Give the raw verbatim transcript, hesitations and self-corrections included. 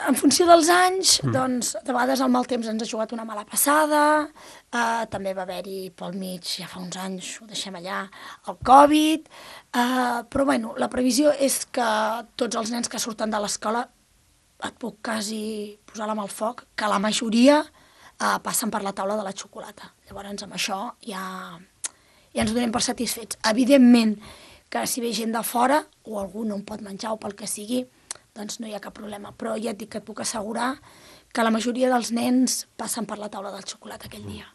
en funció dels anys, mm. doncs, de vegades el mal temps ens ha jugat una mala passada, eh, també va haver-hi pel mig, ja fa uns anys, ho deixem allà, el Covid, eh, però bueno, la previsió és que tots els nens que surten de l'escola, et puc quasi posar la mà al foc, que la majoria eh, passen per la taula de la xocolata. Llavors, amb això ja, ja ens donem per satisfets. Evidentment, que si ve gent de fora, o algú no en pot menjar o pel que sigui, doncs no hi ha cap problema. Però ja et dic que et puc assegurar que la majoria dels nens passen per la taula del xocolata aquell dia.